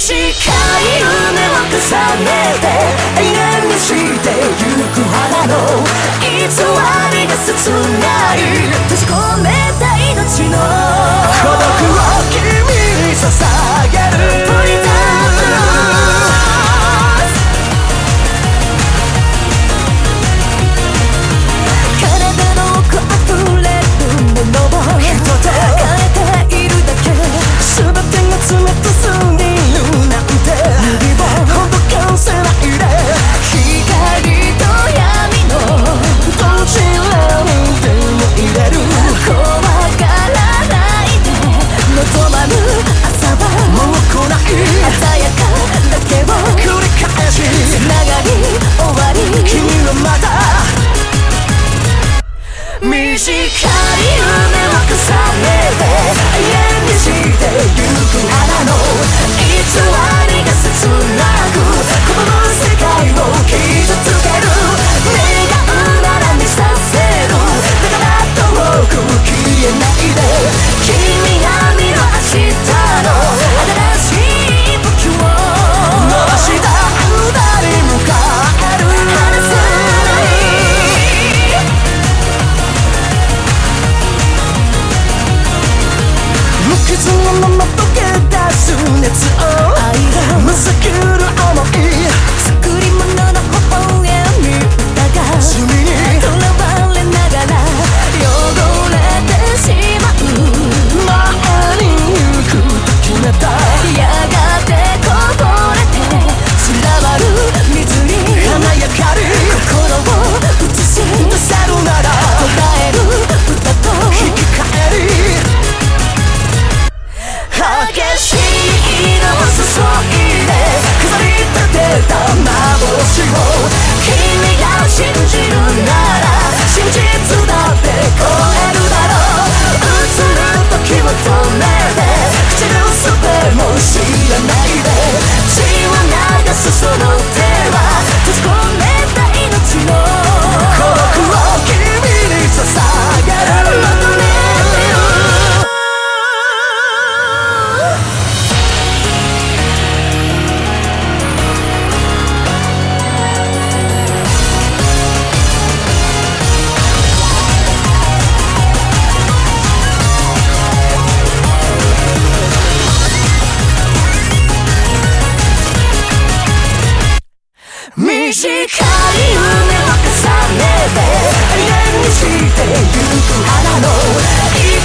夢を重ねて永遠にしてゆく花の偽りが切ない閉じ込めた命の孤独を君に捧げるプリザーブ体の奥溢れるものを人と変えているだけ全てが冷たすぎるなんて指をほどかせないで光と闇のどちらにでも入れる怖がらないで望まぬ朝はもう来ない鮮やかだけを繰り返しつながり終わり君はまた短い夢を重ねて永遠にしてゆく花の偽りが切なくこの世界を傷つける願うなら見させるだから遠く消えないで君が見る明日の新しい武器を伸ばした間に向かえる離さない無傷のまま溶け出す熱をむさくる想い作り物の微笑みだが罪にとらわれながら汚れてしまう前に行くと決めたやがてこぼれて散らばる水に華やかに心を映し出せるなら捉える歌と引き換えに激しい色を注いで飾り立てた幻を君が信じるなら真実だって超えるだろう映る時を止めて口のすべも知らないで血を流すその手は閉じ込めた命の孤独を君に捧げる求めてる短い夢を重ねて永遠にしてゆく花の